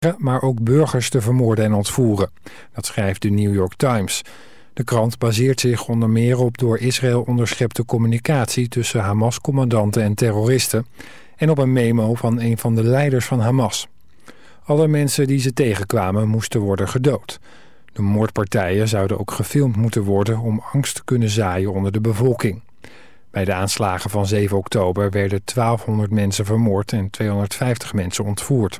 maar ook burgers te vermoorden en ontvoeren. Dat schrijft de New York Times. De krant baseert zich onder meer op door Israël onderschepte communicatie tussen Hamas-commandanten en terroristen en op een memo van een van de leiders van Hamas. Alle mensen die ze tegenkwamen moesten worden gedood. De moordpartijen zouden ook gefilmd moeten worden om angst te kunnen zaaien onder de bevolking. Bij de aanslagen van 7 oktober werden 1200 mensen vermoord en 250 mensen ontvoerd.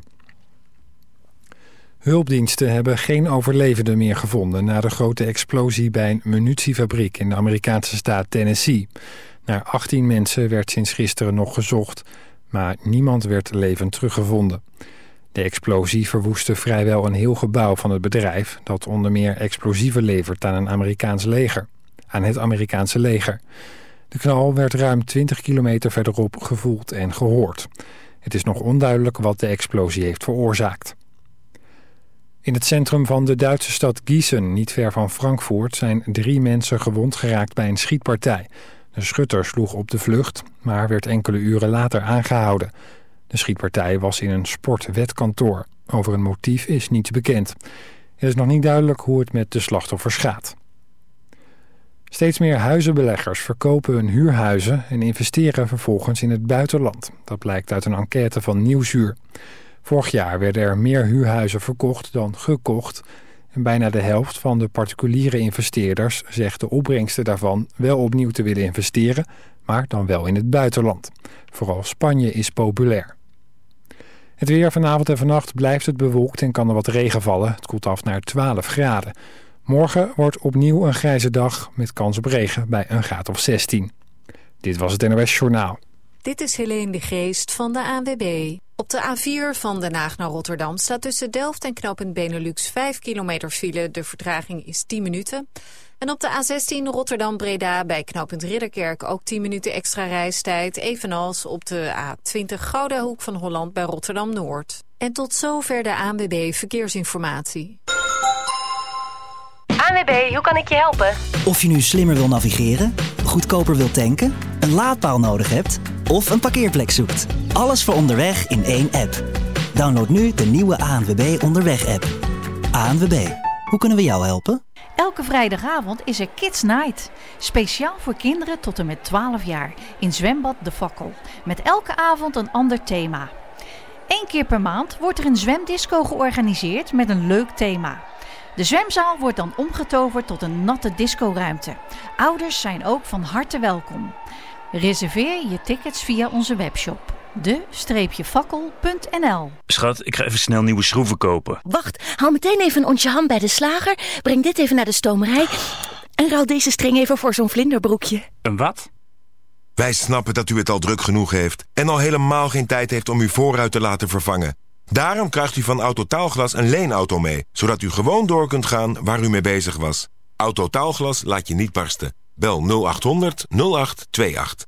Hulpdiensten hebben geen overlevenden meer gevonden na de grote explosie bij een munitiefabriek in de Amerikaanse staat Tennessee. Naar 18 mensen werd sinds gisteren nog gezocht, maar niemand werd levend teruggevonden. De explosie verwoestte vrijwel een heel gebouw van het bedrijf dat onder meer explosieven levert aan het Amerikaanse leger. De knal werd ruim 20 kilometer verderop gevoeld en gehoord. Het is nog onduidelijk wat de explosie heeft veroorzaakt. In het centrum van de Duitse stad Gießen, niet ver van Frankfurt, zijn 3 mensen gewond geraakt bij een schietpartij. De schutter sloeg op de vlucht, maar werd enkele uren later aangehouden. De schietpartij was in een sportwetkantoor. Over een motief is niets bekend. Het is nog niet duidelijk hoe het met de slachtoffers gaat. Steeds meer huizenbeleggers verkopen hun huurhuizen en investeren vervolgens in het buitenland. Dat blijkt uit een enquête van Nieuwsuur. Vorig jaar werden er meer huurhuizen verkocht dan gekocht. En bijna de helft van de particuliere investeerders zegt de opbrengsten daarvan wel opnieuw te willen investeren, maar dan wel in het buitenland. Vooral Spanje is populair. Het weer vanavond en vannacht blijft het bewolkt en kan er wat regen vallen. Het koelt af naar 12 graden. Morgen wordt opnieuw een grijze dag met kans op regen bij een graad of 16. Dit was het NOS Journaal. Dit is Helene de Geest van de ANWB. Op de A4 van Den Haag naar Rotterdam staat tussen Delft en knooppunt Benelux 5 kilometer file. De vertraging is 10 minuten. En op de A16 Rotterdam-Breda bij knooppunt Ridderkerk ook 10 minuten extra reistijd. Evenals op de A20 Gouda Hoek van Holland bij Rotterdam-Noord. En tot zover de ANWB Verkeersinformatie. ANWB, hoe kan ik je helpen? Of je nu slimmer wil navigeren, goedkoper wilt tanken, een laadpaal nodig hebt of een parkeerplek zoekt. Alles voor onderweg in één app. Download nu de nieuwe ANWB Onderweg-app. ANWB, hoe kunnen we jou helpen? Elke vrijdagavond is er Kids Night. Speciaal voor kinderen tot en met 12 jaar. In zwembad De Fakkel. Met elke avond een ander thema. 1 keer per maand wordt er een zwemdisco georganiseerd met een leuk thema. De zwemzaal wordt dan omgetoverd tot een natte discoruimte. Ouders zijn ook van harte welkom. Reserveer je tickets via onze webshop. de-fakkel.nl. Schat, ik ga even snel nieuwe schroeven kopen. Wacht, haal meteen even een onsje ham bij de slager. Breng dit even naar de stomerij. En ruil deze string even voor zo'n vlinderbroekje. Een wat? Wij snappen dat u het al druk genoeg heeft en al helemaal geen tijd heeft om uw voorruit te laten vervangen. Daarom krijgt u van Autotaalglas een leenauto mee, zodat u gewoon door kunt gaan waar u mee bezig was. Autotaalglas laat je niet barsten. Bel 0800 0828.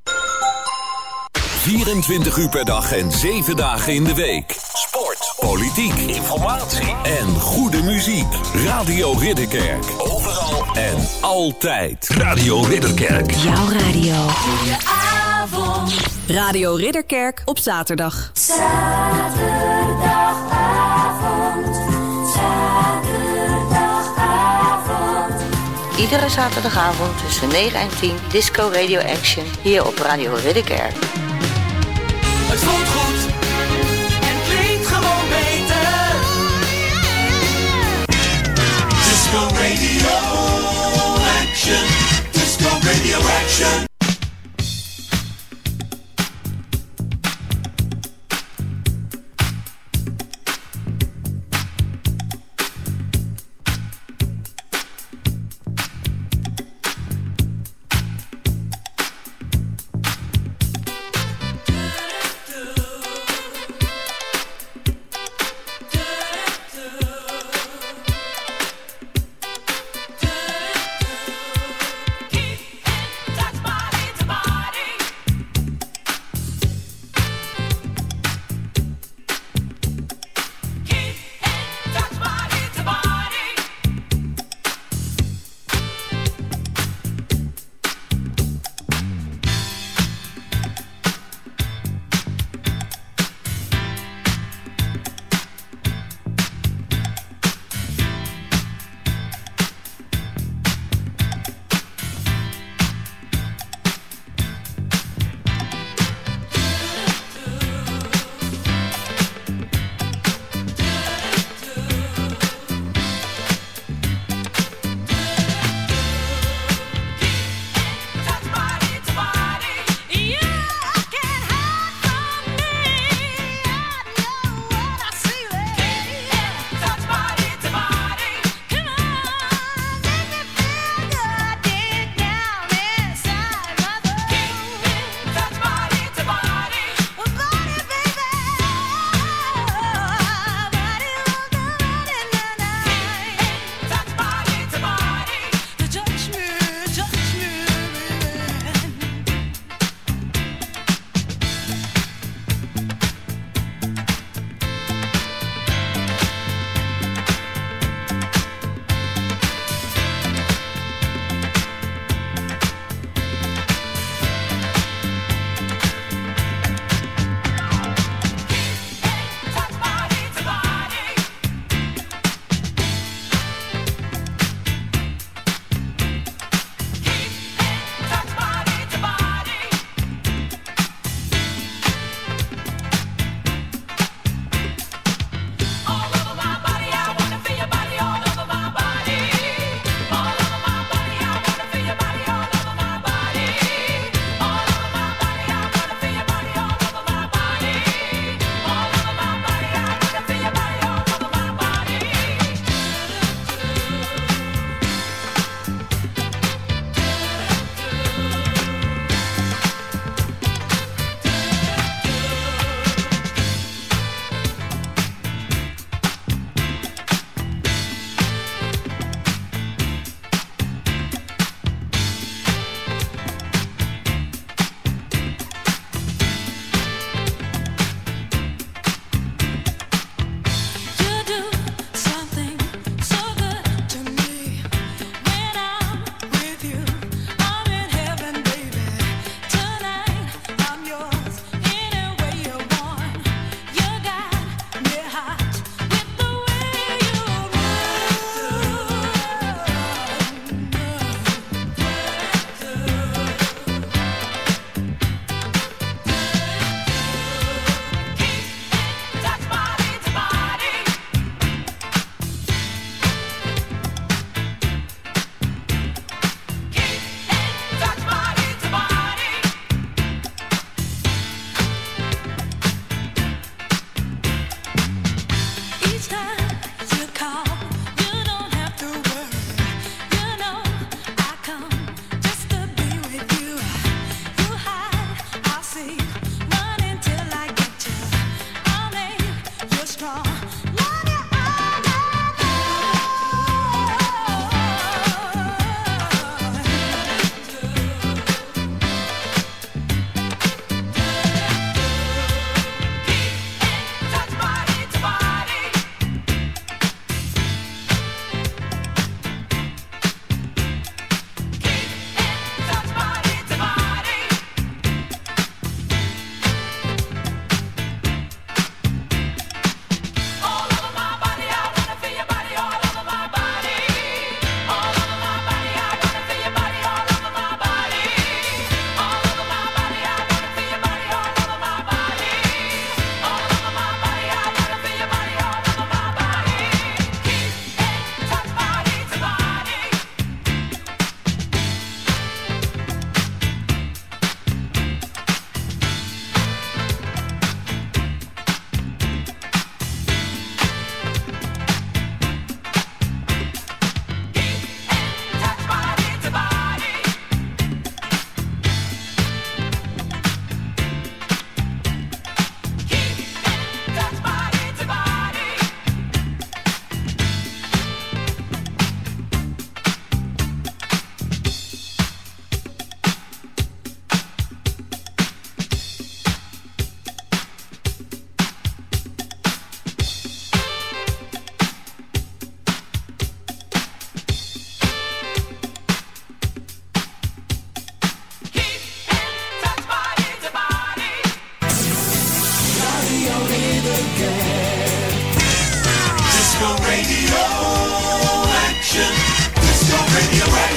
24 uur per dag en 7 dagen in de week. Sport, politiek, informatie en goede muziek. Radio Ridderkerk. Overal en altijd. Radio Ridderkerk. Jouw radio. Goedenavond. Radio Ridderkerk op zaterdag. Iedere zaterdagavond tussen 9 en 10 Disco Radio Action hier op Radio Ridderkerk. Het voelt goed en klinkt gewoon beter. Disco Radio Action. Disco Radio Action. Touch my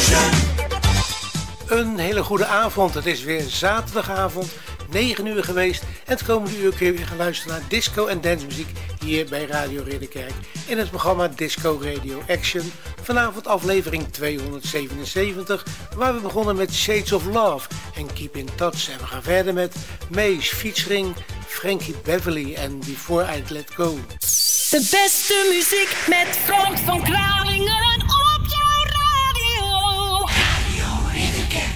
Action. Een hele goede avond. Het is weer zaterdagavond, 9 uur geweest. En het komende uur kun je weer gaan luisteren naar disco en dancemuziek hier bij Radio Ridderkerk. In het programma Disco Radio Action. Vanavond aflevering 277, waar we begonnen met Shades of Love en Keep in Touch. En we gaan verder met Mace featuring Frankie Beverly en Before I Let Go. De beste muziek met Frank van Kralingen op jouw radio. Radio Ridderkerk.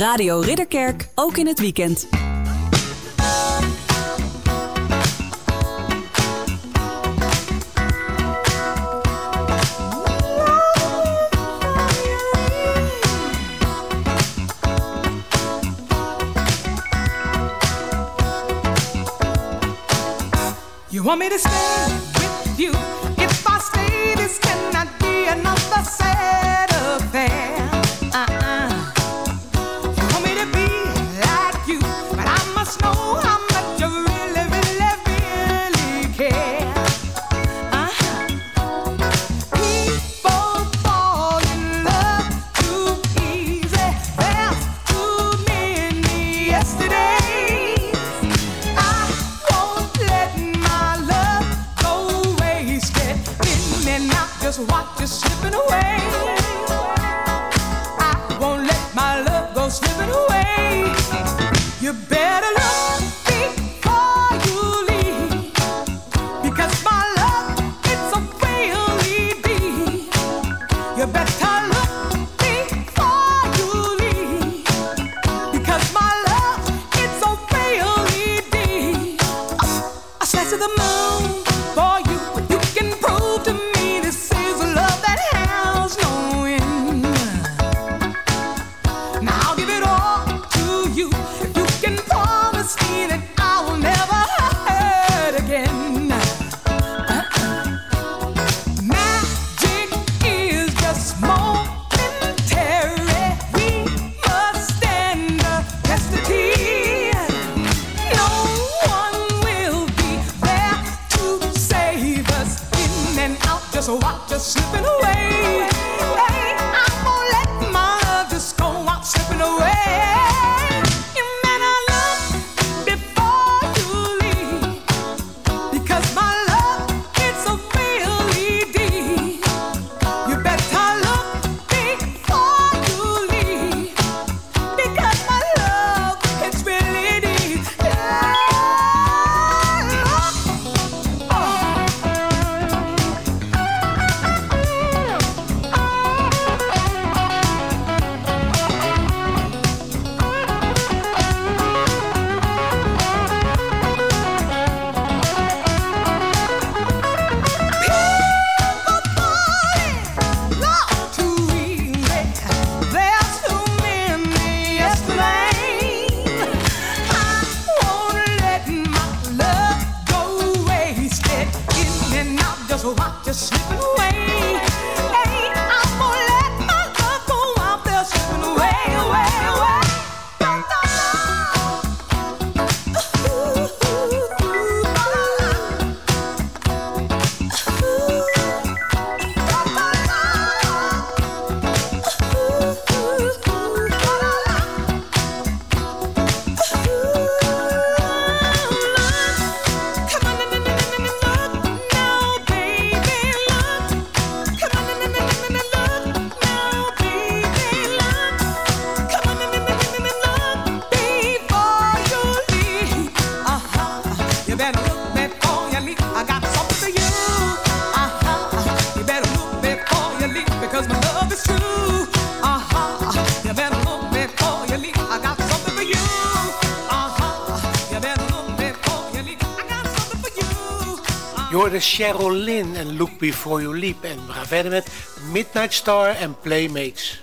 Radio Ridderkerk, ook in het weekend. You want me to stay with you? If I stay, this cannot be another sad affair. You want me to be like you, but I must know how much you really, really, really care. People fall in love too easy. There's too many yesterdays. I won't let my love go wasted. In and out, just watch you slipping away. I won't let my love go slipping away. You better look before you leave, because my love, it's a really deep. You better look before you leave, because my love, it's a really deep. I said to the moon, for you, you can prove to me this is a love that has no end. Now I'll give it all to you if you can promise me that I will never hurt again. Magic is just momentary. We must stand the test of time. No one will be there to save us. In and out, just watch us slipping away. Hey, I won't let my love just go out slipping away. You better look before you leave, because my love, it's a really deep. You better look before you leave, because my love, it's really deep. Not too easy. There's too many yesterdays. I won't let my love go wasted. In and out, just watch you slipping away. Hey, I won't let my love go out there slipping away, away, away. You better look before you leave. I got something for you. You better look before you leave, because my love is true. You better look before you leave. I got something for you. You better look before you leave. I got something for you. Je hoorde Cheryl Lynn en Look Before You Leap. En we gaan verder met Midnight Star en Playmates.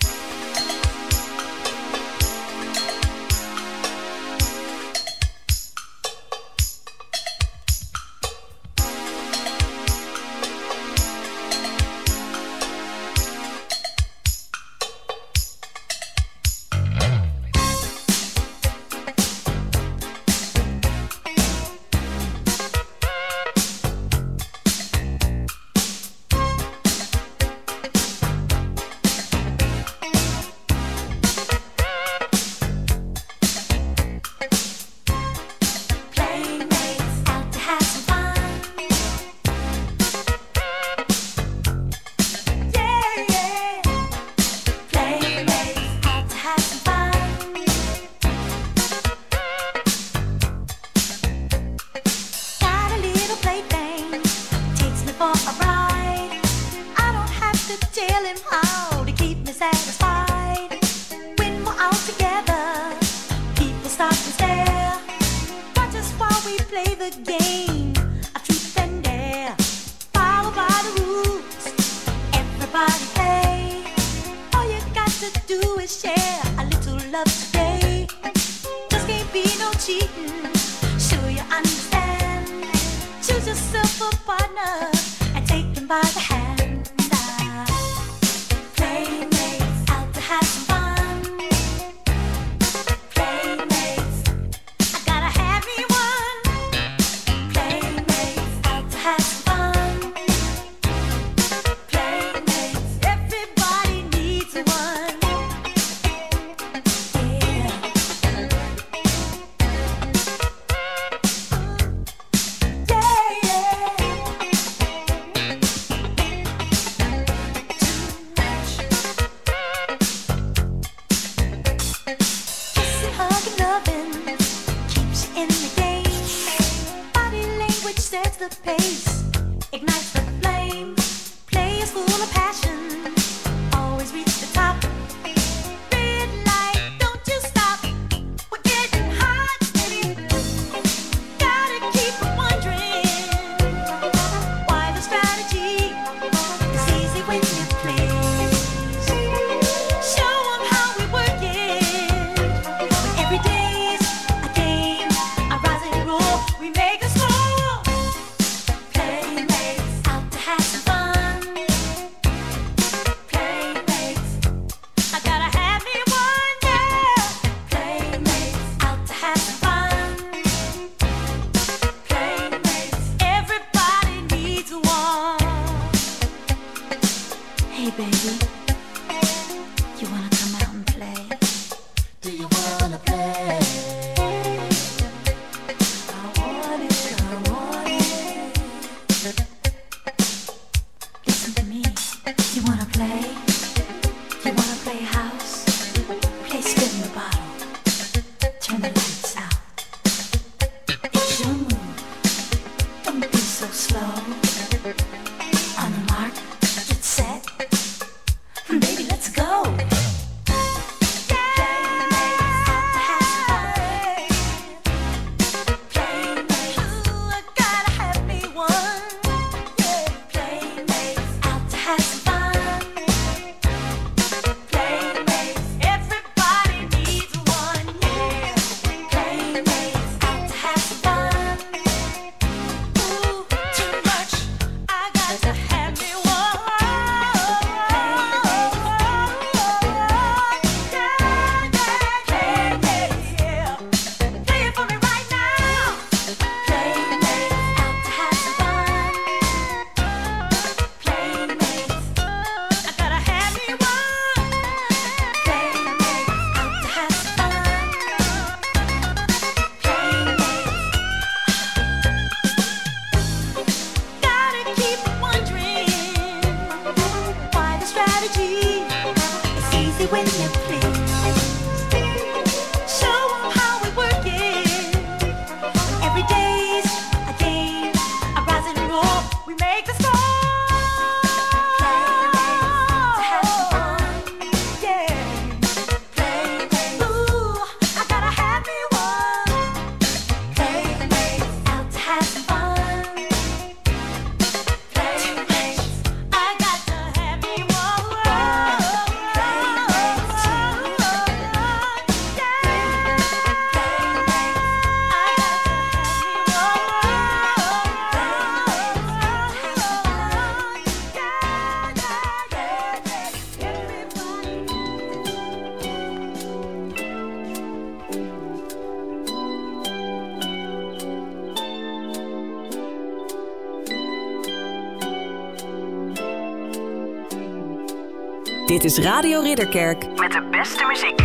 Dit is Radio Ridderkerk met de beste muziek.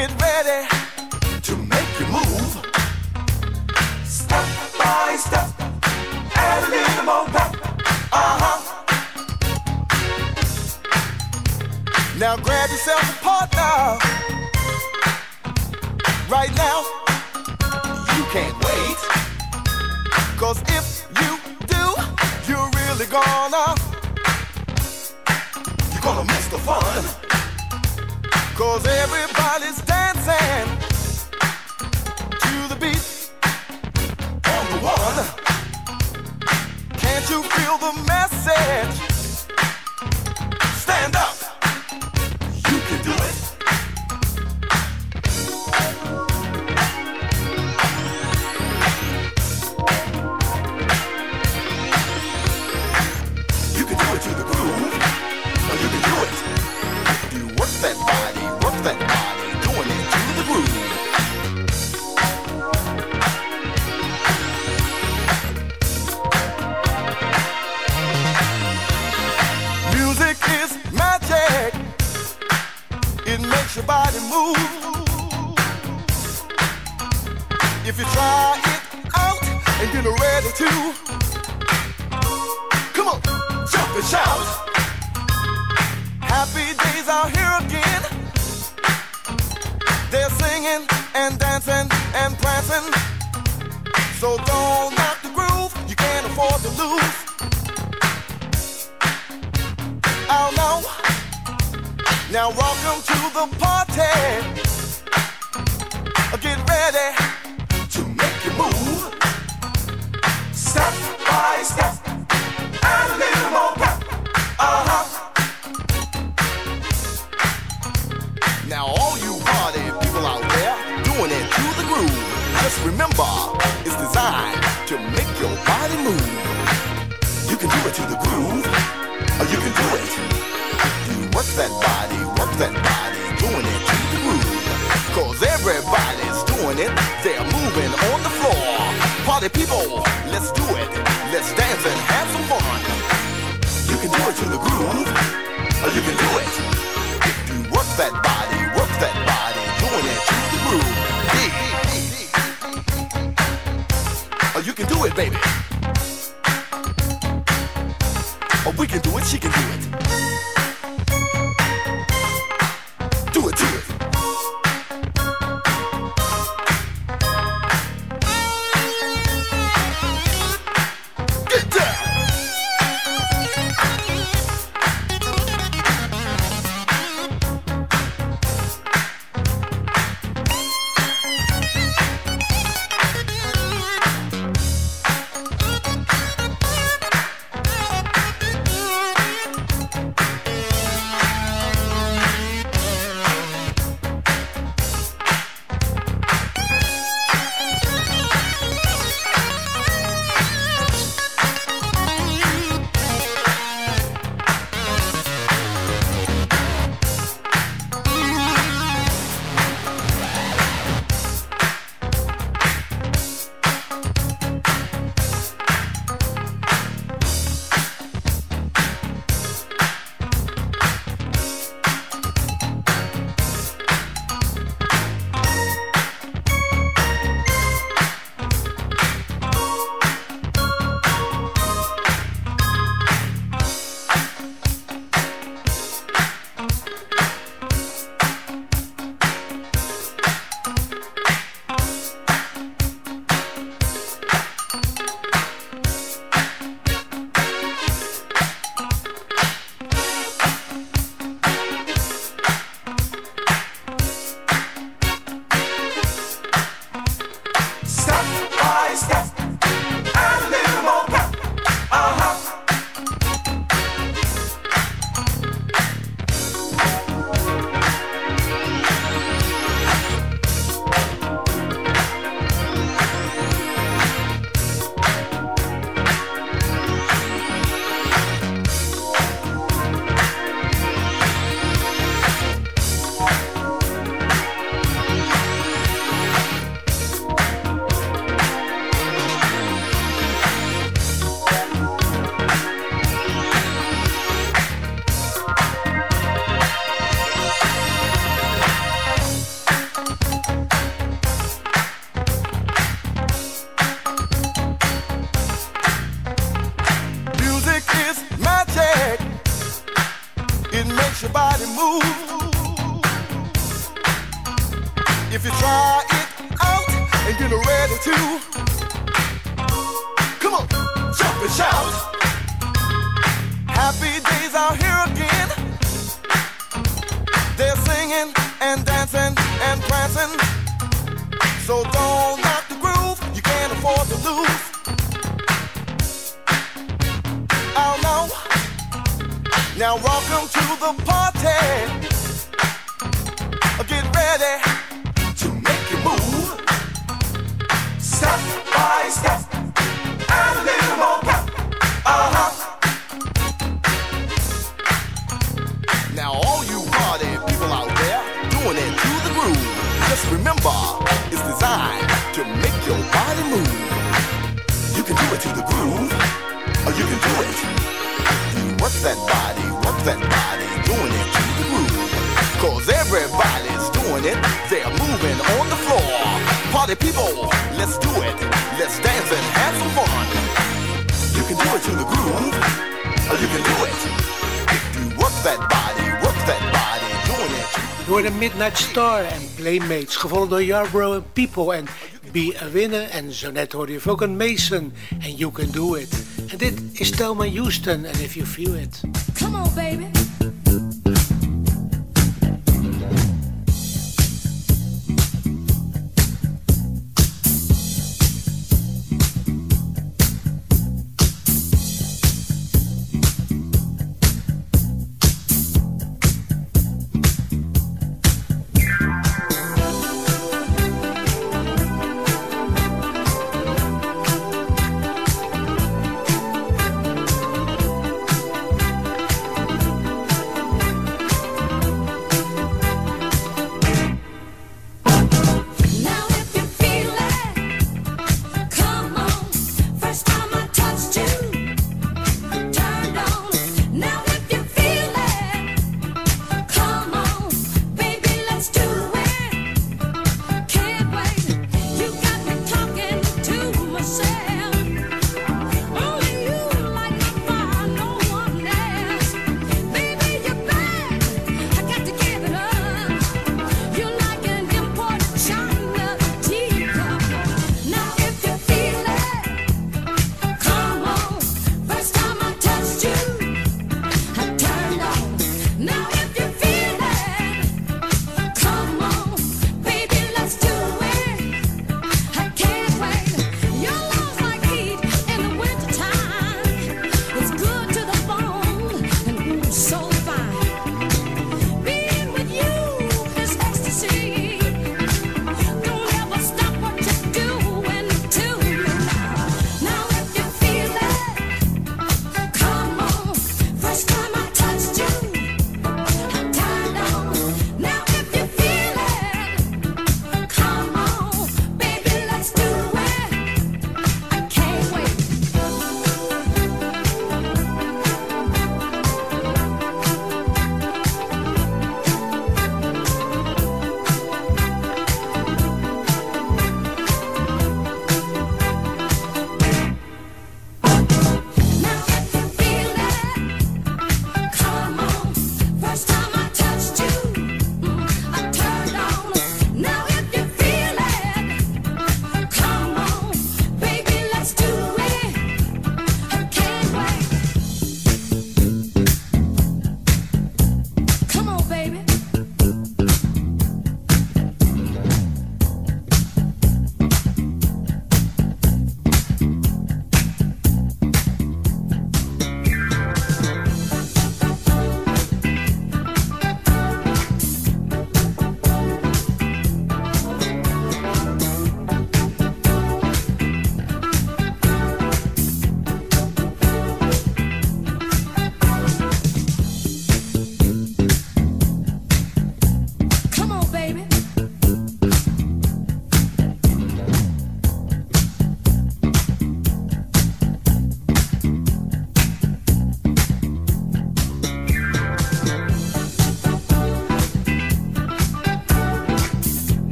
Get ready to make you move. Step by step, add a little more pep. Now grab yourself a partner. Right now, you can't wait. 'Cause if you do, you're really gonna miss the fun. 'Cause everybody's dancing to the beat on the one. Can't you feel the message? Stand up, you can do it. You can do it to the groove, or you can do it. You work that body, doing it to the groove. Music is magic. It makes your body move. If you try it out and get ready to, come on, jump and shout. Happy days are here again. They're singing and dancing and prancing. So don't knock the groove, you can't afford to lose. Oh no. Now welcome to the party. Get ready to make you move. Step by step, add a little more pep. Now all you party people out there doing it to the groove. Just remember, it's designed to make your body move. You can do it to the groove, or you can do it. You work that body, doing it to the groove. 'Cause everybody's doing it, they're moving on the floor. Party people, let's do it. Let's dance and have some fun. You can do it to the groove, or you can do it. You work that body, doing it to the groove. Yeah. Or you can do it, baby. Or we can do it, she can do it. Do it to it. Get down. too. Come on, jump and shout. Happy days are here again. They're singing and dancing and prancing. So don't knock the groove, you can't afford to lose. Oh no. Now welcome to the party. Get ready to make you move. Step by step and a little more pep. Now all you party people out there doing it to the groove. Just remember, it's designed to make your body move. You can do it to the groove, or you can do it. Work that body, doing it to the groove. Cause everybody's doing it, they're moving on the floor. Party people, let's do it. Let's dance and have some fun. You can do it to the groove, or you can do it. If you work that body, doing it. Door de Midnight Star en Playmates, gevolgd door Yarborough en People en Be a Winner. En zo net hoorde je Vulcan Mason en You Can Do It. En dit is Thelma Houston en If You Feel It. Come on, baby.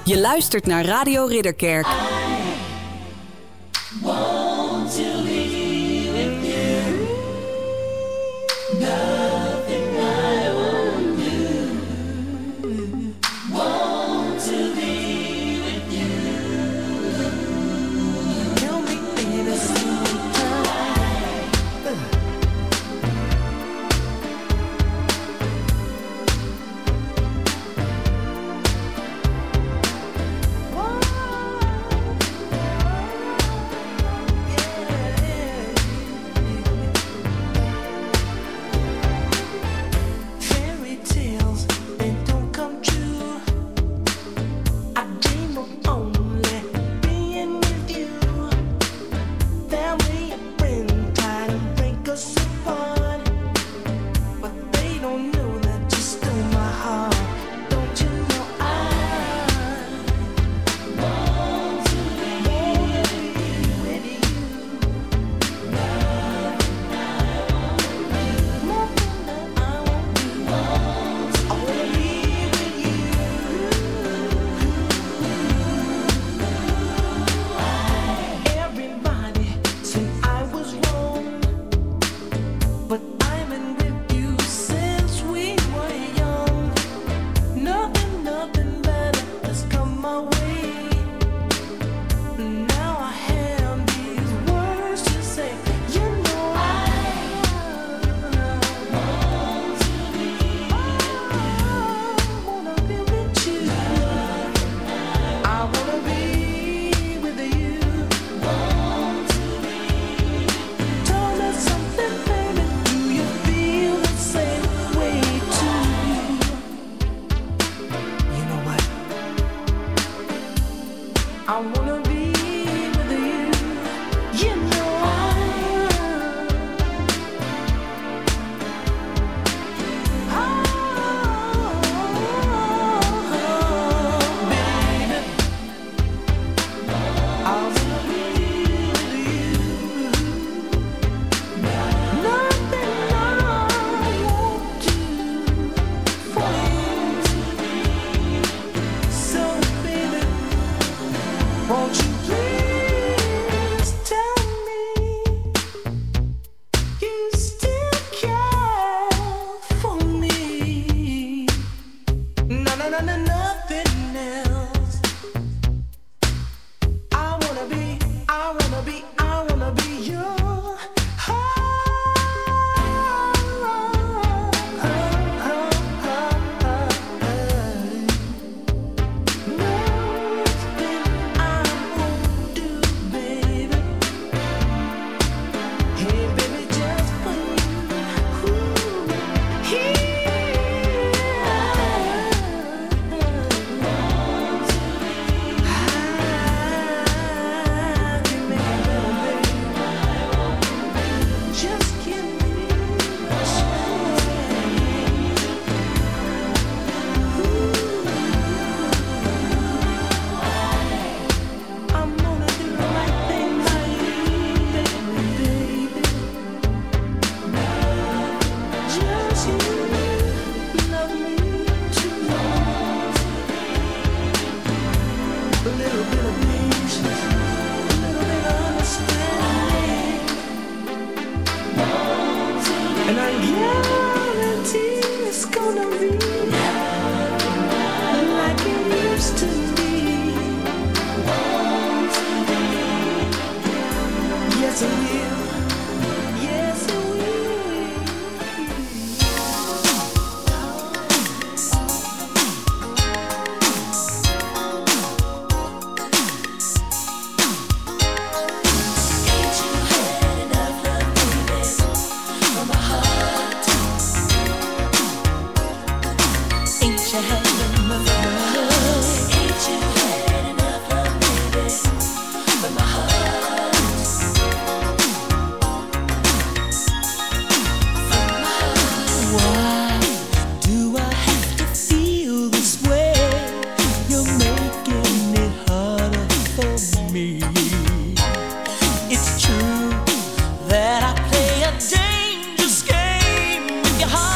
Je luistert naar Radio Ridderkerk.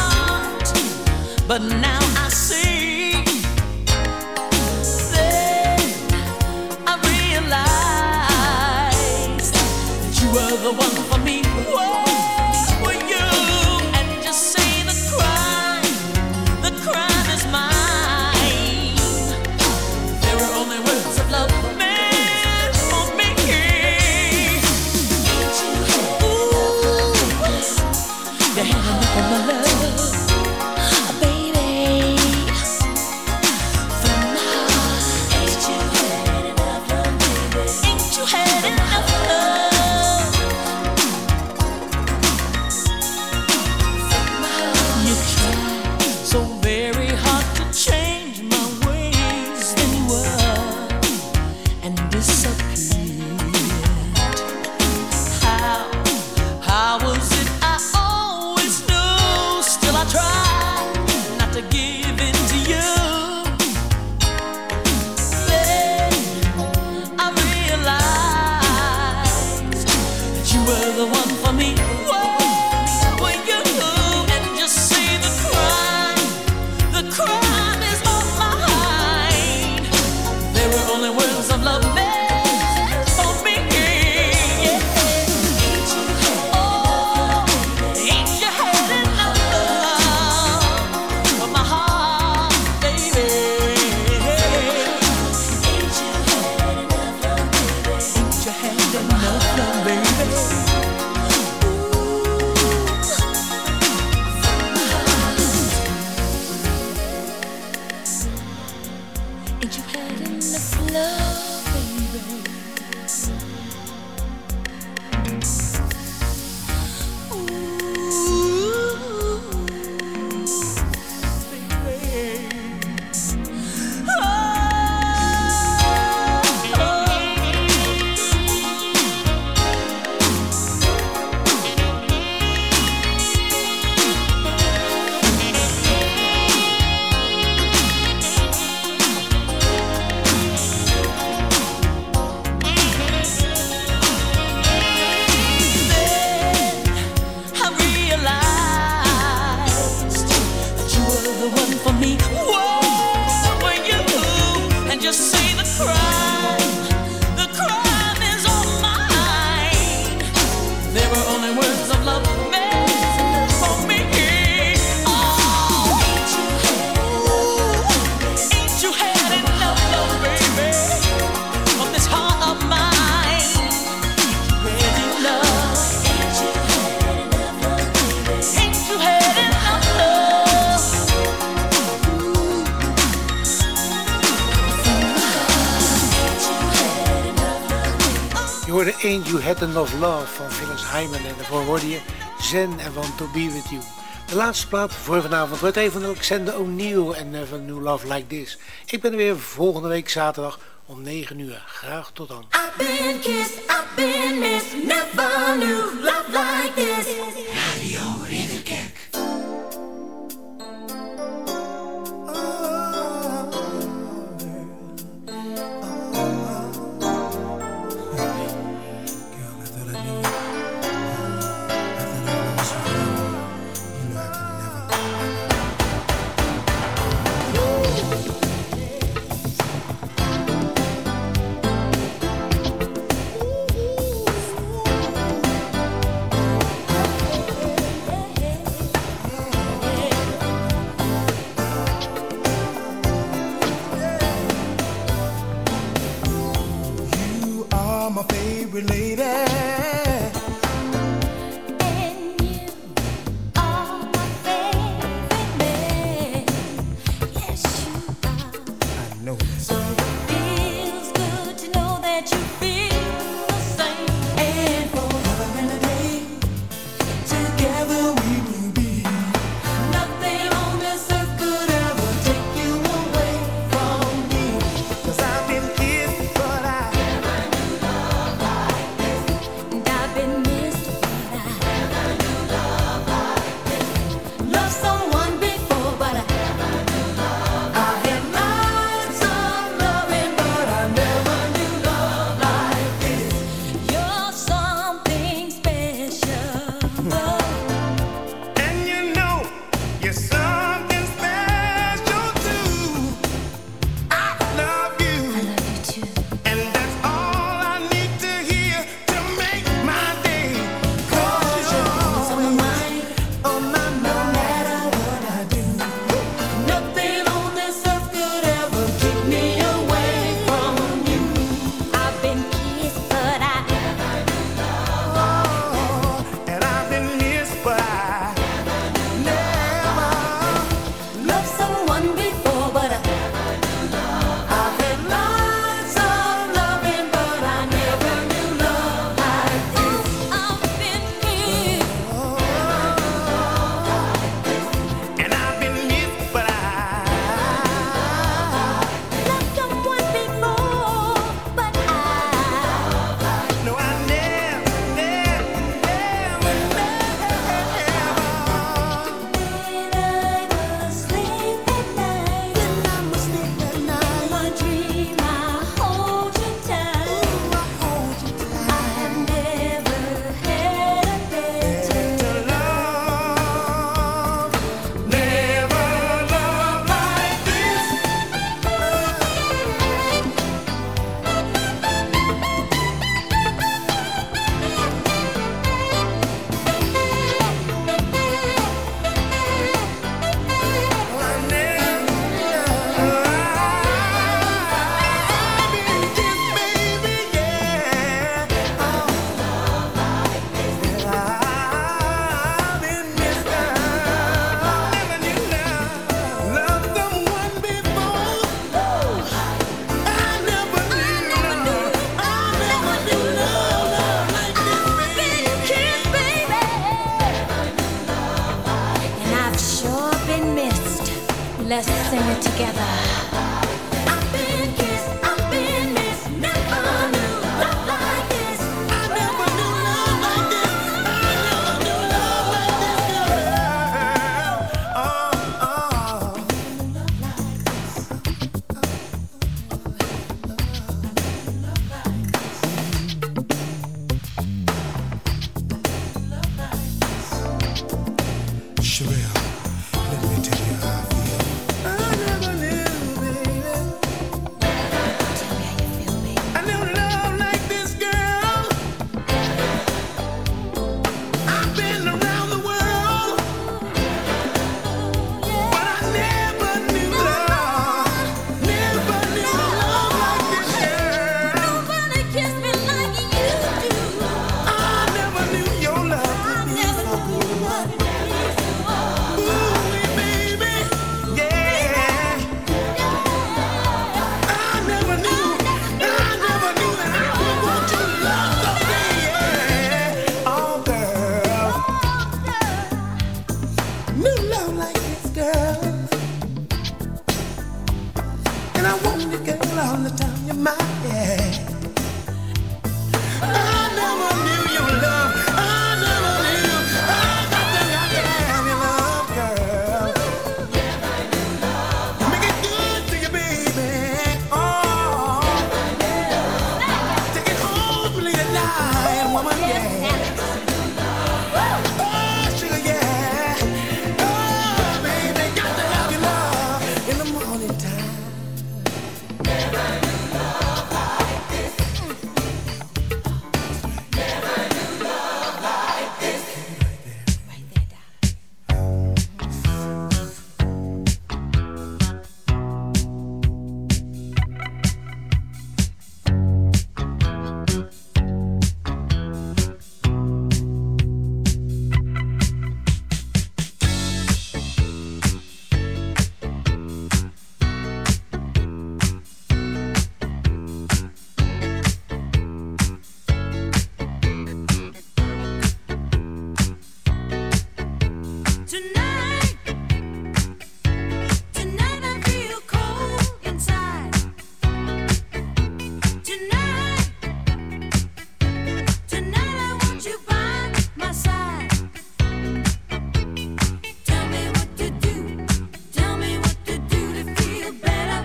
But now I see there's the one for me. Whoa, were you? And just say the crime is mine. There were only words of love meant for me. Ooh, you had enough of my love, baby. From my heart, ain't you had enough love, baby? Ain't you had enough love? From my heart, you tried so very hard to change my ways, then you were and disappeared. How was it? I always knew. Still I tried not to give in to you. Then I realized that you were the one for me. Whoa, were you? And just say the crime is on my mind. There were only words of love meant for me. Yeah. Oh, ain't you had enough love for my heart, baby? Ain't you had enough love, baby? Ain't you had enough love, baby? Ain't you had enough love, baby? I realized that you were the one for me. Whoa, were you? And just say the crime is on mine. There were only words of love meant for me. Oh, ain't you had enough love, baby, from this heart of mine? Had enough. Ain't you had enough love? Je hoorde Ain't You Had Enough Love van Phyllis Hyman en daarvoor hoorde je Zen en Want To Be With You. De laatste plaat voor vanavond wordt even van Alexander O'Neal en van New Love Like This. Ik ben er weer volgende week zaterdag om 9 uur. Graag tot dan. I've been kissed, I've been missed, never knew love like this. Radio Ridderkerk. Let's sing it together. I've been kissed, I've been missed, never knew love like this. I never knew love like this. I never knew love like this, girl. Sherelle, let me tell you how I feel. I never knew, baby. Tell me how you feel, baby. I never loved like this, girl. I've been around the world, but I never knew love. Never knew love like this, girl. Nobody kissed me like you do. I never knew your love could be so good. Ooh, baby, yeah. I never knew that I would want your love someday, yeah. Oh, girl, new love like this, girl. And I want you, girl, all the time. You're mine, yeah. I never knew your love. I never knew. I got to have your love, girl. Make it good to you, baby. Oh, take it home to the night, woman, yeah. Oh, sugar, yeah. Oh, baby, got to have your love in the morning time. Tonight I feel cold inside. Tonight I want you by my side. Tell me what to do. Tell me what to do to feel better.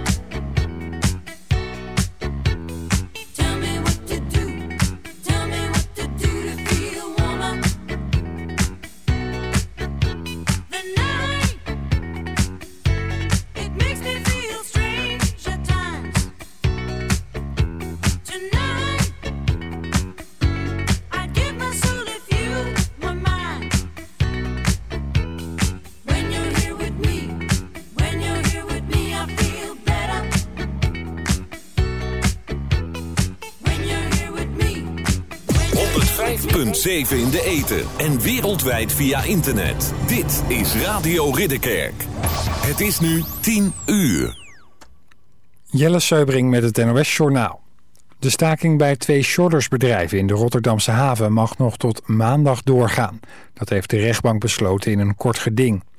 Tell me what to do. Tell me what to do to feel warmer. The night 106.7 in de ether en wereldwijd via internet. Dit is Radio Ridderkerk. Het is nu 10 uur. Jelle Seubring met het NOS-journaal. De staking bij 2 shortersbedrijven in de Rotterdamse haven mag nog tot maandag doorgaan. Dat heeft de rechtbank besloten in een kort geding.